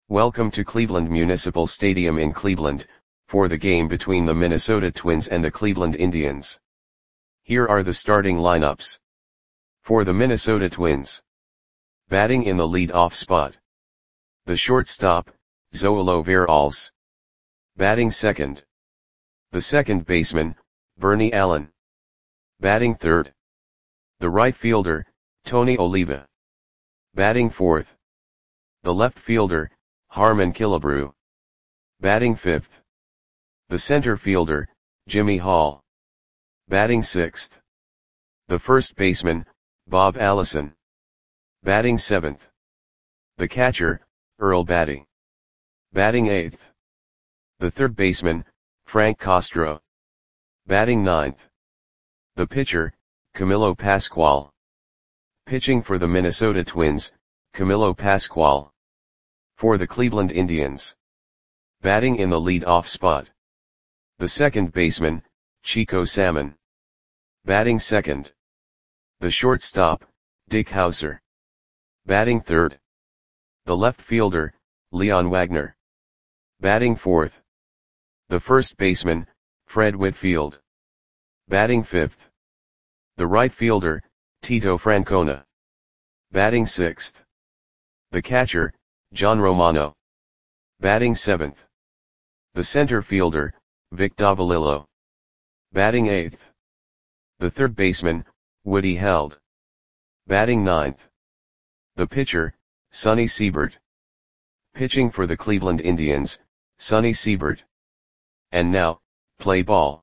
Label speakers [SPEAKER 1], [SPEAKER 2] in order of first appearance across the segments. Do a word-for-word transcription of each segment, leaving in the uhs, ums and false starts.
[SPEAKER 1] Welcome to Cleveland Municipal Stadium in Cleveland, for the game between the Minnesota Twins and the Cleveland Indians. Here are the starting lineups. For the Minnesota Twins. Batting in the lead-off spot. The shortstop, Zoilo Veralles. Batting second. The second baseman, Bernie Allen. Batting third. The right fielder, Tony Oliva. Batting fourth. The left fielder, Harmon Killebrew. Batting fifth. The center fielder, Jimmy Hall. Batting sixth. The first baseman, Bob Allison. Batting seventh. The catcher, Earl Batty. Batting eighth. The third baseman, Frank Castro. Batting ninth. The pitcher, Camilo Pascual. Pitching for the Minnesota Twins, Camilo Pascual. For the Cleveland Indians. Batting in the lead-off spot. The second baseman, Chico Salmon. Batting second. The shortstop, Dick Howser. Batting third. The left fielder, Leon Wagner. Batting fourth. The first baseman, Fred Whitfield. Batting fifth. The right fielder, Tito Francona. Batting sixth. The catcher, John Romano. Batting seventh. The center fielder, Vic Davalillo. Batting eighth. The third baseman, Woody Held. Batting ninth. The pitcher, Sonny Siebert. Pitching for the Cleveland Indians, Sonny Siebert. And now, play ball.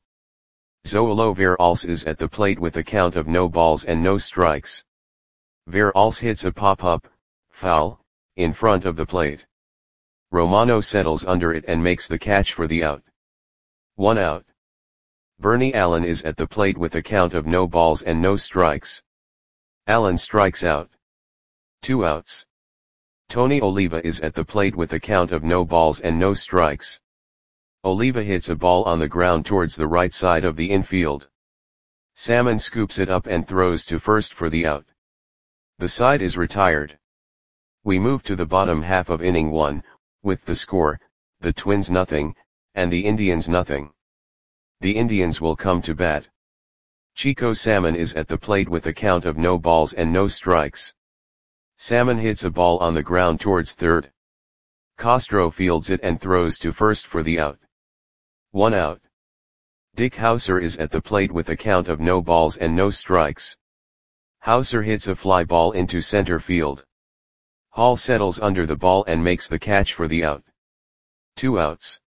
[SPEAKER 1] Zoilo Veralles is at the plate with a count of no balls and no strikes. Veralles hits a pop-up, foul, in front of the plate. Romano settles under it and makes the catch for the out. One out. Bernie Allen is at the plate with a count of no balls and no strikes. Allen strikes out. Two outs. Tony Oliva is at the plate with a count of no balls and no strikes. Oliva hits a ball on the ground towards the right side of the infield. Salmon scoops it up and throws to first for the out. The side is retired. We move to the bottom half of inning one, with the score, the Twins nothing, and the Indians nothing. The Indians will come to bat. Chico Salmon is at the plate with a count of no balls and no strikes. Salmon hits a ball on the ground towards third. Castro fields it and throws to first for the out. One out. Dick Howser is at the plate with a count of no balls and no strikes. Howser hits a fly ball into center field. Hall settles under the ball and makes the catch for the out. Two outs.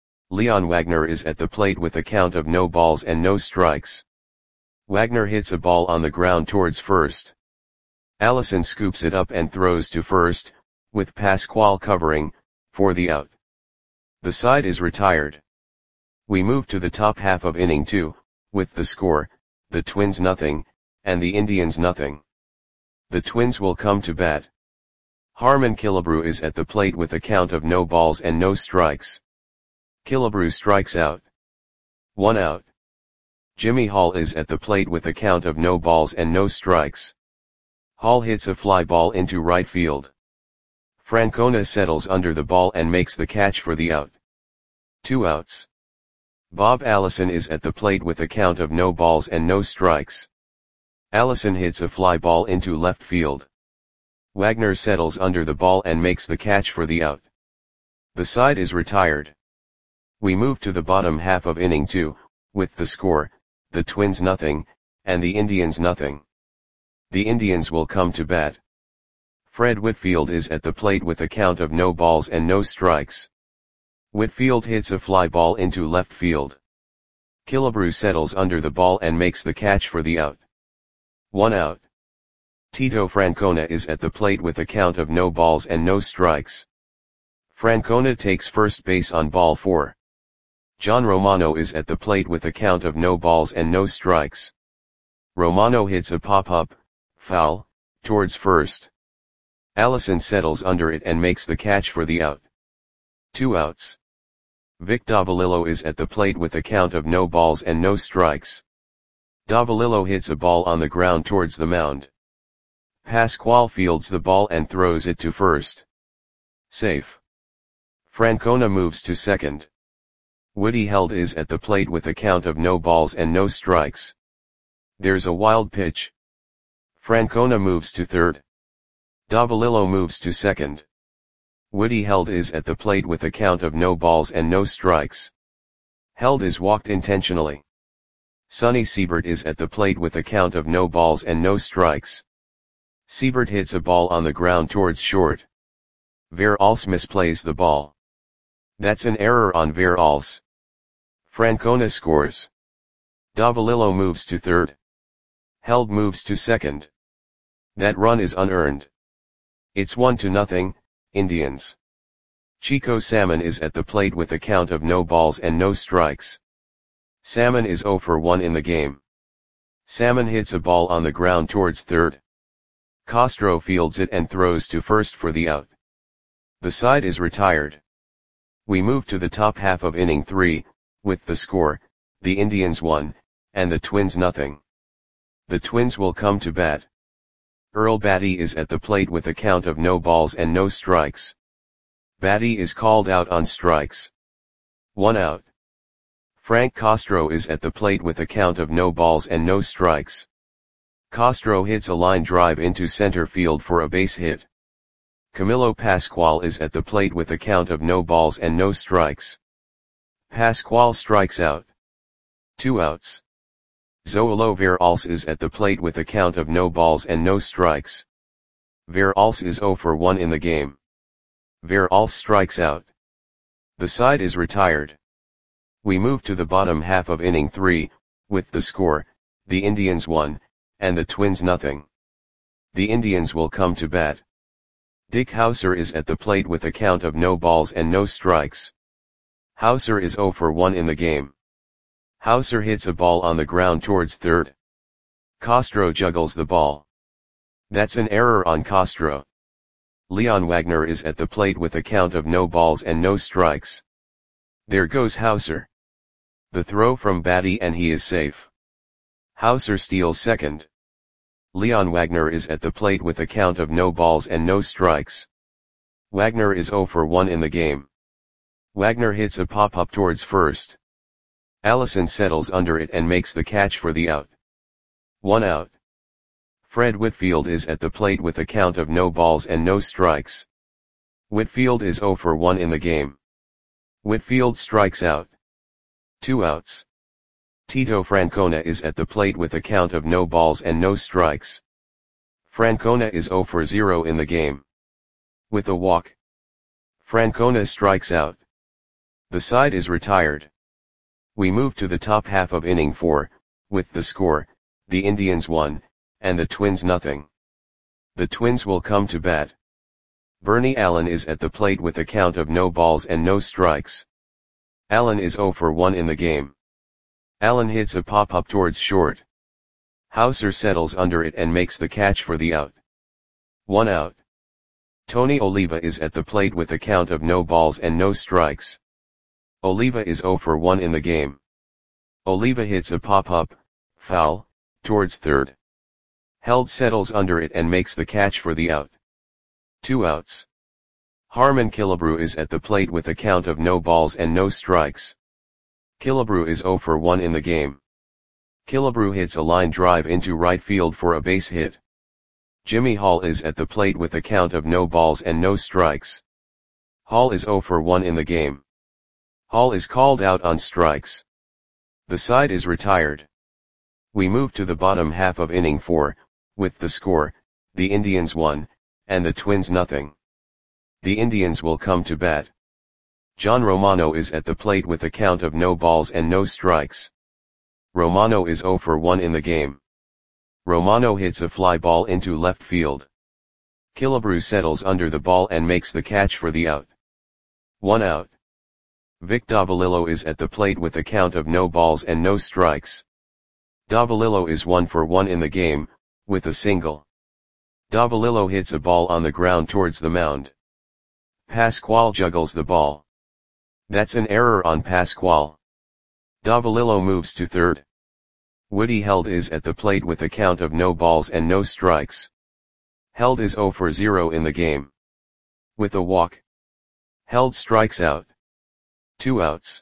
[SPEAKER 1] Leon Wagner is at the plate with a count of no balls and no strikes. Wagner hits a ball on the ground towards first. Allison scoops it up and throws to first, with Pascual covering, for the out. The side is retired. We move to the top half of inning two, with the score, the Twins nothing, and the Indians nothing. The Twins will come to bat. Harmon Killebrew is at the plate with a count of no balls and no strikes. Killebrew strikes out. One out. Jimmy Hall is at the plate with a count of no balls and no strikes. Hall hits a fly ball into right field. Francona settles under the ball and makes the catch for the out. Two outs. Bob Allison is at the plate with a count of no balls and no strikes. Allison hits a fly ball into left field. Wagner settles under the ball and makes the catch for the out. The side is retired. We move to the bottom half of inning two, with the score, the Twins nothing, and the Indians nothing. The Indians will come to bat. Fred Whitfield is at the plate with a count of no balls and no strikes. Whitfield hits a fly ball into left field. Killebrew settles under the ball and makes the catch for the out. One out. Tito Francona is at the plate with a count of no balls and no strikes. Francona takes first base on ball four. John Romano is at the plate with a count of no balls and no strikes. Romano hits a pop-up, foul, towards first. Allison settles under it and makes the catch for the out. Two outs. Vic Davalillo is at the plate with a count of no balls and no strikes. Davalillo hits a ball on the ground towards the mound. Pascual fields the ball and throws it to first. Safe. Francona moves to second. Woody held is at the plate with a count of no balls and no strikes. There's a wild pitch. Francona moves to third. Davalillo moves to second. Woody held is at the plate with a count of no balls and no strikes. Held is walked intentionally. Sonny Siebert is at the plate with a count of no balls and no strikes. Siebert hits a ball on the ground towards short. Veralce misplays the ball. That's an error on Veralce. Francona scores. Davalillo moves to third. Held moves to second. That run is unearned. It's one to nothing, Indians. Chico Salmon is at the plate with a count of no balls and no strikes. Salmon is zero for one in the game. Salmon hits a ball on the ground towards third. Castro fields it and throws to first for the out. The side is retired. We move to the top half of inning three, with the score, the Indians one, and the Twins nothing. The Twins will come to bat. Earl Batty is at the plate with a count of no balls and no strikes. Batty is called out on strikes. One out. Frank Castro is at the plate with a count of no balls and no strikes. Castro hits a line drive into center field for a base hit. Camilo Pascual is at the plate with a count of no balls and no strikes. Pascual strikes out. Two outs. Zoilo Veralce is at the plate with a count of no balls and no strikes. Veralce is zero for one in the game. Veralce strikes out. The side is retired. We move to the bottom half of inning three, with the score, the Indians one, and the Twins nothing. The Indians will come to bat. Dick Hauser is at the plate with a count of no balls and no strikes. Hauser is zero for one in the game. Hauser hits a ball on the ground towards third. Castro juggles the ball. That's an error on Castro. Leon Wagner is at the plate with a count of no balls and no strikes. There goes Hauser. The throw from Batty and he is safe. Hauser steals second. Leon Wagner is at the plate with a count of no balls and no strikes. Wagner is zero for one in the game. Wagner hits a pop-up towards first. Allison settles under it and makes the catch for the out. One out. Fred Whitfield is at the plate with a count of no balls and no strikes. Whitfield is zero for one in the game. Whitfield strikes out. Two outs. Tito Francona is at the plate with a count of no balls and no strikes. Francona is zero for zero in the game. With a walk. Francona strikes out. The side is retired. We move to the top half of inning four, with the score, the Indians one, and the Twins nothing. The Twins will come to bat. Bernie Allen is at the plate with a count of no balls and no strikes. Allen is zero for one in the game. Allen hits a pop-up towards short. Hauser settles under it and makes the catch for the out. One out. Tony Oliva is at the plate with a count of no balls and no strikes. Oliva is zero for one in the game. Oliva hits a pop-up, foul, towards third. Held settles under it and makes the catch for the out. Two outs. Harmon Killebrew is at the plate with a count of no balls and no strikes. Killebrew is zero for one in the game. Killebrew hits a line drive into right field for a base hit. Jimmy Hall is at the plate with a count of no balls and no strikes. Hall is zero for one in the game. Hall is called out on strikes. The side is retired. We move to the bottom half of inning four, with the score, the Indians one, and the Twins nothing. The Indians will come to bat. John Romano is at the plate with a count of no balls and no strikes. Romano is zero for one in the game. Romano hits a fly ball into left field. Killebrew settles under the ball and makes the catch for the out. One out. Vic Davalillo is at the plate with a count of no balls and no strikes. Davalillo is one for one in the game, with a single. Davalillo hits a ball on the ground towards the mound. Pascual juggles the ball. That's an error on Pascual. Davalillo moves to third. Woody Held is at the plate with a count of no balls and no strikes. Held is zero for zero in the game. With a walk. Held strikes out. Two outs.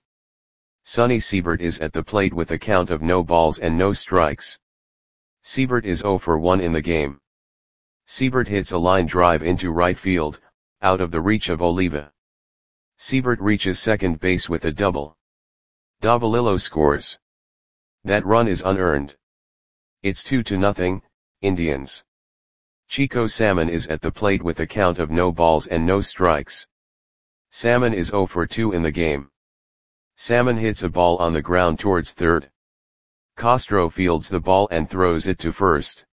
[SPEAKER 1] Sonny Siebert is at the plate with a count of no balls and no strikes. Siebert is oh for one in the game. Siebert hits a line drive into right field, out of the reach of Oliva. Siebert reaches second base with a double. Davalillo scores. That run is unearned. It's two to nothing, Indians. Chico Salmon is at the plate with a count of no balls and no strikes. Salmon is oh for two in the game. Salmon hits a ball on the ground towards third. Castro fields the ball and throws it to first.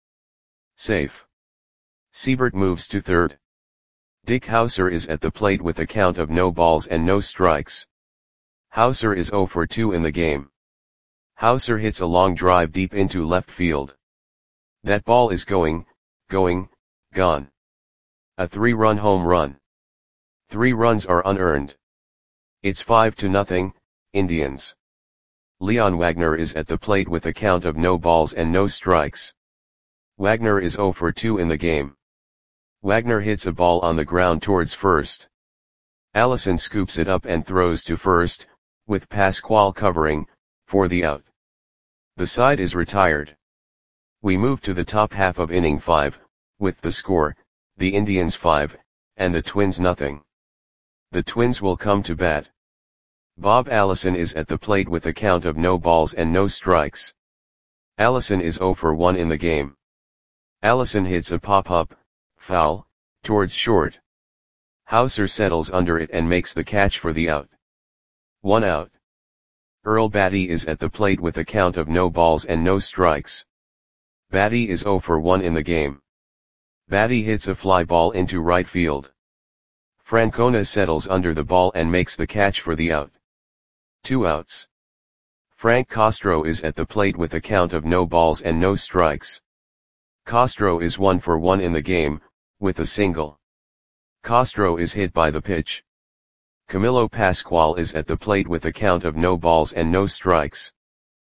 [SPEAKER 1] Safe. Siebert moves to third. Dick Hauser is at the plate with a count of no balls and no strikes. Hauser is oh for two in the game. Hauser hits a long drive deep into left field. That ball is going, going, gone. A three-run home run. Three runs are unearned. It's five to nothing, Indians. Leon Wagner is at the plate with a count of no balls and no strikes. Wagner is oh for two in the game. Wagner hits a ball on the ground towards first. Allison scoops it up and throws to first, with Pascual covering, for the out. The side is retired. We move to the top half of inning five, with the score, the Indians five, and the Twins nothing. The Twins will come to bat. Bob Allison is at the plate with a count of no balls and no strikes. Allison is oh for one in the game. Allison hits a pop-up, foul, towards short. Hauser settles under it and makes the catch for the out. One out. Earl Batty is at the plate with a count of no balls and no strikes. Batty is oh for one in the game. Batty hits a fly ball into right field. Francona settles under the ball and makes the catch for the out. Two outs. Frank Castro is at the plate with a count of no balls and no strikes. Castro is one for one in the game, with a single. Castro is hit by the pitch. Camilo Pascual is at the plate with a count of no balls and no strikes.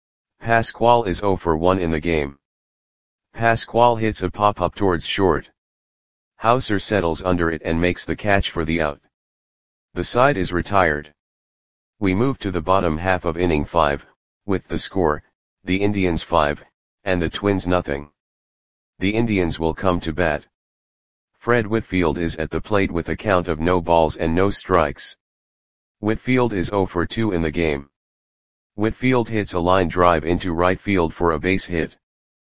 [SPEAKER 1] Pascual is oh for one in the game. Pascual hits a pop-up towards short. Hauser settles under it and makes the catch for the out. The side is retired. We move to the bottom half of inning five, with the score, the Indians five, and the Twins nothing. The Indians will come to bat. Fred Whitfield is at the plate with a count of no balls and no strikes. Whitfield is oh for two in the game. Whitfield hits a line drive into right field for a base hit.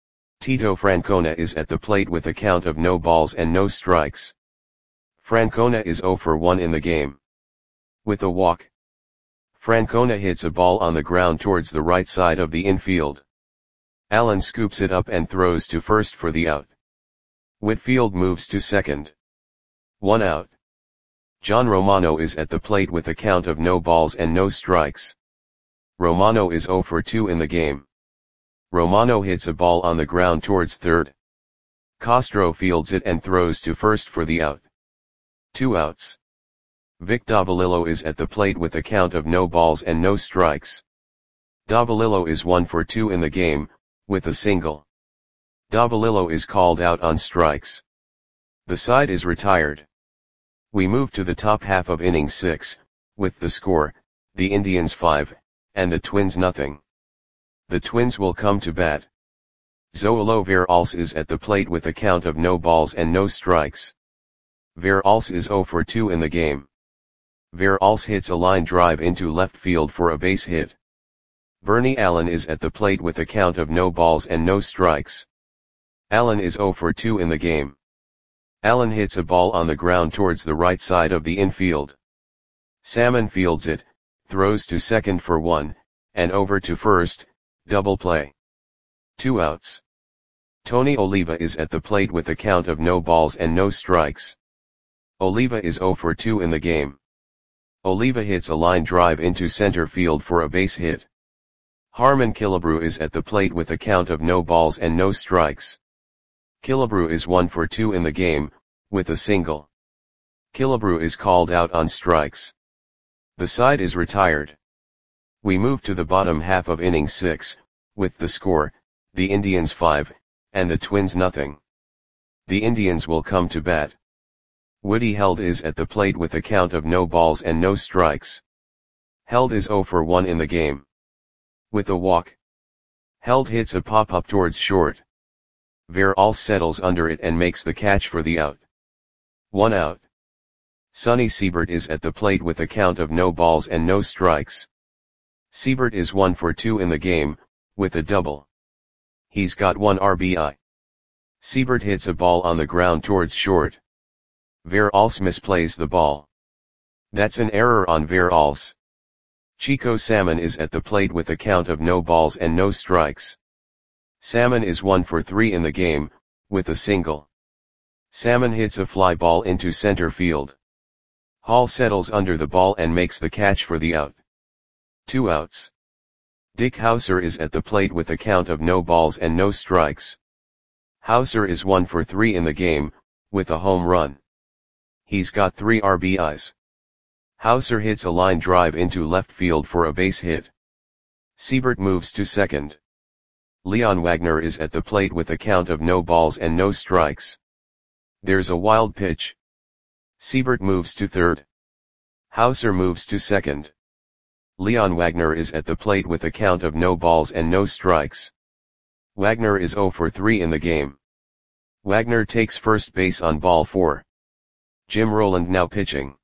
[SPEAKER 1] Tito Francona is at the plate with a count of no balls and no strikes. Francona is oh for one in the game. With a walk. Francona hits a ball on the ground towards the right side of the infield. Allen scoops it up and throws to first for the out. Whitfield moves to second. One out. John Romano is at the plate with a count of no balls and no strikes. Romano is oh for two in the game. Romano hits a ball on the ground towards third. Castro fields it and throws to first for the out. Two outs. Vic Davalillo is at the plate with a count of no balls and no strikes. Davalillo is one for two in the game, with a single. Davalillo is called out on strikes. The side is retired. We move to the top half of inning six, with the score, the Indians five, and the Twins nothing. The Twins will come to bat. Zoilo Veralce is at the plate with a count of no balls and no strikes. Veralce is oh for two in the game. Veralce hits a line drive into left field for a base hit. Bernie Allen is at the plate with a count of no balls and no strikes. Allen is oh for two in the game. Allen hits a ball on the ground towards the right side of the infield. Salmon fields it, throws to second for one, and over to first, double play. Two outs. Tony Oliva is at the plate with a count of no balls and no strikes. Oliva is oh for two in the game. Oliva hits a line drive into center field for a base hit. Harmon Killebrew is at the plate with a count of no balls and no strikes. Killebrew is one for two in the game, with a single. Killebrew is called out on strikes. The side is retired. We move to the bottom half of inning six, with the score, the Indians five, and the Twins nothing. The Indians will come to bat. Woody Held is at the plate with a count of no balls and no strikes. Held is zero for one in the game. With a walk, Held hits a pop-up towards short. Veralce settles under it and makes the catch for the out. One out. Sonny Siebert is at the plate with a count of no balls and no strikes. Siebert is one for two in the game, with a double. He's got one R B I. Siebert hits a ball on the ground towards short. Veralce misplays the ball. That's an error on Veralce. Chico Salmon is at the plate with a count of no balls and no strikes. Salmon is one for three in the game, with a single. Salmon hits a fly ball into center field. Hall settles under the ball and makes the catch for the out. Two outs. Dick Hauser is at the plate with a count of no balls and no strikes. Hauser is one for three in the game, with a home run. He's got three R B Is. Hauser hits a line drive into left field for a base hit. Siebert moves to second. Leon Wagner is at the plate with a count of no balls and no strikes. There's a wild pitch. Siebert moves to third. Hauser moves to second. Leon Wagner is at the plate with a count of no balls and no strikes. Wagner is zero for three in the game. Wagner takes first base on ball four. Jim Rowland now pitching.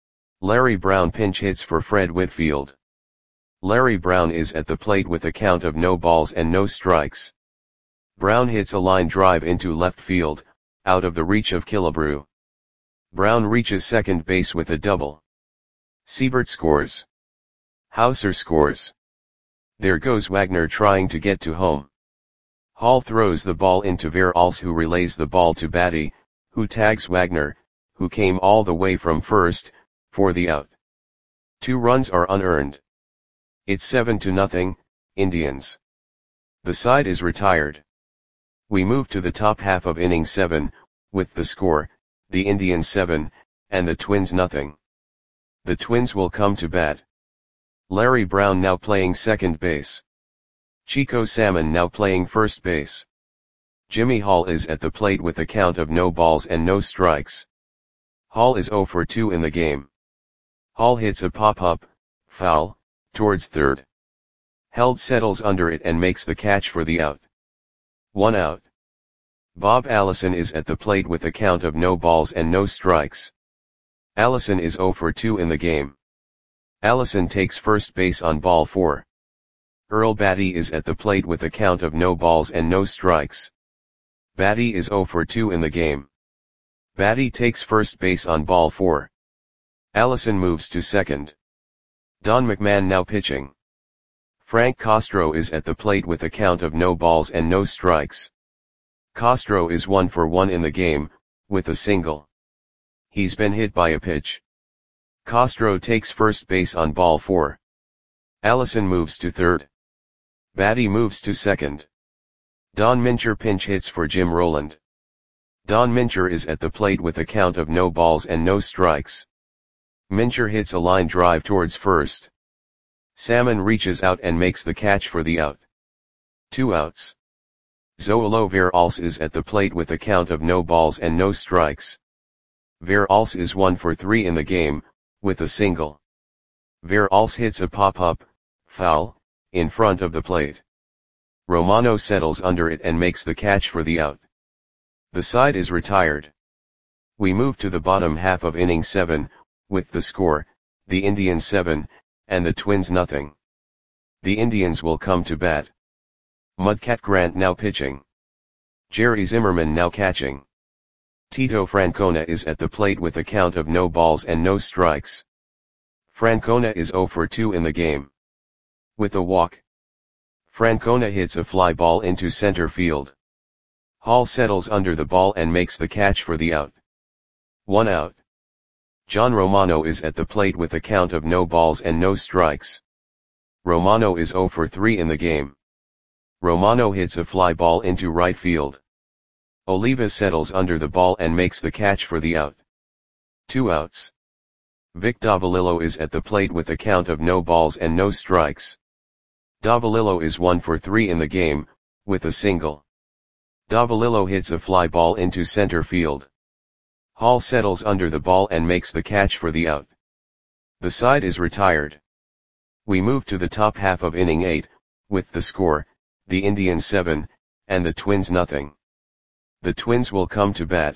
[SPEAKER 1] Larry Brown pinch hits for Fred Whitfield. Larry Brown is at the plate with a count of no balls and no strikes. Brown hits a line drive into left field, out of the reach of Killebrew. Brown reaches second base with a double. Siebert scores. Hauser scores. There goes Wagner trying to get to home. Hall throws the ball into Veralce, who relays the ball to Batty, who tags Wagner, who came all the way from first, for the out. Two runs are unearned. It's seven to nothing, Indians. The side is retired. We move to the top half of inning seven, with the score, the Indians seven, and the Twins nothing. The Twins will come to bat. Larry Brown now playing second base. Chico Salmon now playing first base. Jimmy Hall is at the plate with a count of no balls and no strikes. Hall is zero for two in the game. Hall hits a pop-up, foul, towards third. Held settles under it and makes the catch for the out. One out. Bob Allison is at the plate with a count of no balls and no strikes. Allison is zero for two in the game. Allison takes first base on ball four. Earl Batty is at the plate with a count of no balls and no strikes. Batty is zero for two in the game. Batty takes first base on ball four. Allison moves to second. Don McMahon now pitching. Frank Castro is at the plate with a count of no balls and no strikes. Castro is one for one in the game, with a single. He's been hit by a pitch. Castro takes first base on ball four. Allison moves to third. Batty moves to second. Don Mincher pinch hits for Jim Rowland. Don Mincher is at the plate with a count of no balls and no strikes. Mincher hits a line drive towards first. Salmon reaches out and makes the catch for the out. Two outs. Zoilo Veralce is at the plate with a count of no balls and no strikes. Veralce is one for three in the game, with a single. Veralce hits a pop-up, foul, in front of the plate. Romano settles under it and makes the catch for the out. The side is retired. We move to the bottom half of inning seven, with the score, the Indians seven, and the Twins nothing. The Indians will come to bat. Mudcat Grant now pitching. Jerry Zimmerman now catching. Tito Francona is at the plate with a count of no balls and no strikes. Francona is zero for two in the game. With a walk, Francona hits a fly ball into center field. Hall settles under the ball and makes the catch for the out. One out. John Romano is at the plate with a count of no balls and no strikes. Romano is zero for three in the game. Romano hits a fly ball into right field. Oliva settles under the ball and makes the catch for the out. Two outs. Vic Davalillo is at the plate with a count of no balls and no strikes. Davalillo is one for three in the game, with a single. Davalillo hits a fly ball into center field. Hall settles under the ball and makes the catch for the out. The side is retired. We move to the top half of inning eight, with the score, the Indians seven, and the Twins nothing. The Twins will come to bat.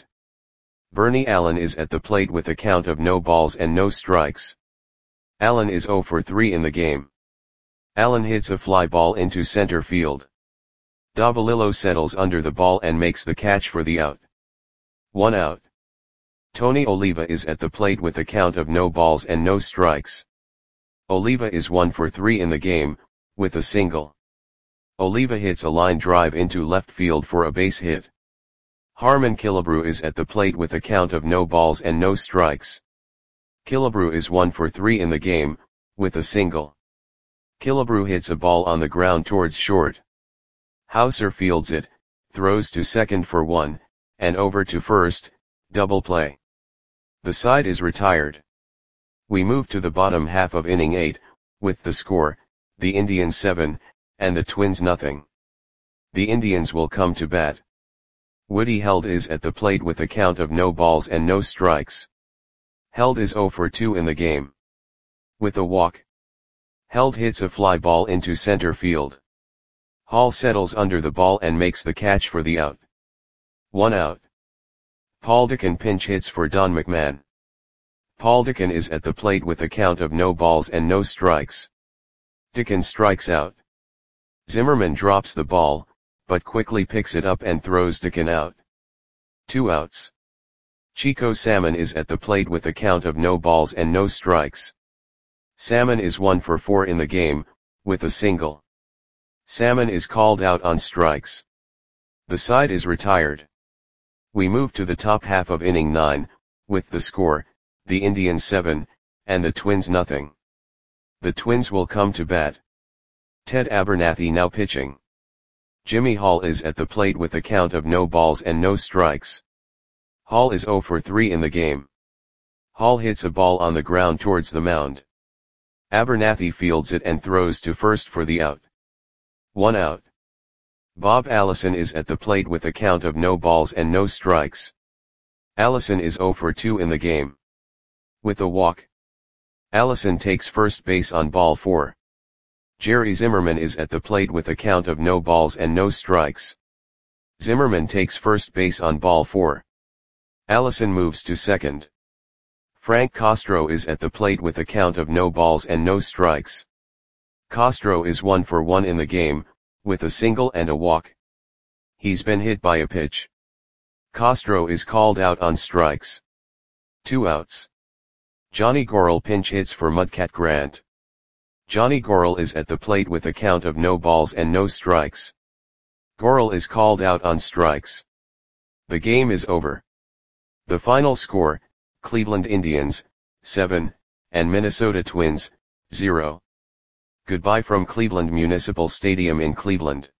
[SPEAKER 1] Bernie Allen is at the plate with a count of no balls and no strikes. Allen is oh for three in the game. Allen hits a fly ball into center field. Davalillo settles under the ball and makes the catch for the out. One out. Tony Oliva is at the plate with a count of no balls and no strikes. Oliva is one for three in the game, with a single. Oliva hits a line drive into left field for a base hit. Harmon Killebrew is at the plate with a count of no balls and no strikes. Killebrew is one for three in the game, with a single. Killebrew hits a ball on the ground towards short. Hauser fields it, throws to second for one, and over to first, double play. The side is retired. We move to the bottom half of inning eight, with the score, the Indians seven, and the Twins nothing. The Indians will come to bat. Woody Held is at the plate with a count of no balls and no strikes. Held is oh for two in the game. With a walk. Held hits a fly ball into center field. Hall settles under the ball and makes the catch for the out. One out. Paul Dickon pinch hits for Don McMahon. Paul Dickon is at the plate with a count of no balls and no strikes. Dickon strikes out. Zimmerman drops the ball, but quickly picks it up and throws Dickon out. Two outs. Chico Salmon is at the plate with a count of no balls and no strikes. Salmon is one for four in the game, with a single. Salmon is called out on strikes. The side is retired. We move to the top half of inning nine, with the score, the Indians seven, and the Twins nothing. The Twins will come to bat. Ted Abernathy now pitching. Jimmy Hall is at the plate with a count of no balls and no strikes. Hall is oh for three in the game. Hall hits a ball on the ground towards the mound. Abernathy fields it and throws to first for the out. One out. Bob Allison is at the plate with a count of no balls and no strikes. Allison is oh for two in the game. With a walk. Allison takes first base on ball four. Jerry Zimmerman is at the plate with a count of no balls and no strikes. Zimmerman takes first base on ball four. Allison moves to second. Frank Castro is at the plate with a count of no balls and no strikes. Castro is one for one in the game, with a single and a walk. He's been hit by a pitch. Castro is called out on strikes. Two outs. Johnny Gorel pinch hits for Mudcat Grant. Johnny Gorel is at the plate with a count of no balls and no strikes. Gorel is called out on strikes. The game is over. The final score, Cleveland Indians, seven, and Minnesota Twins, zero. Goodbye from Cleveland Municipal Stadium in Cleveland.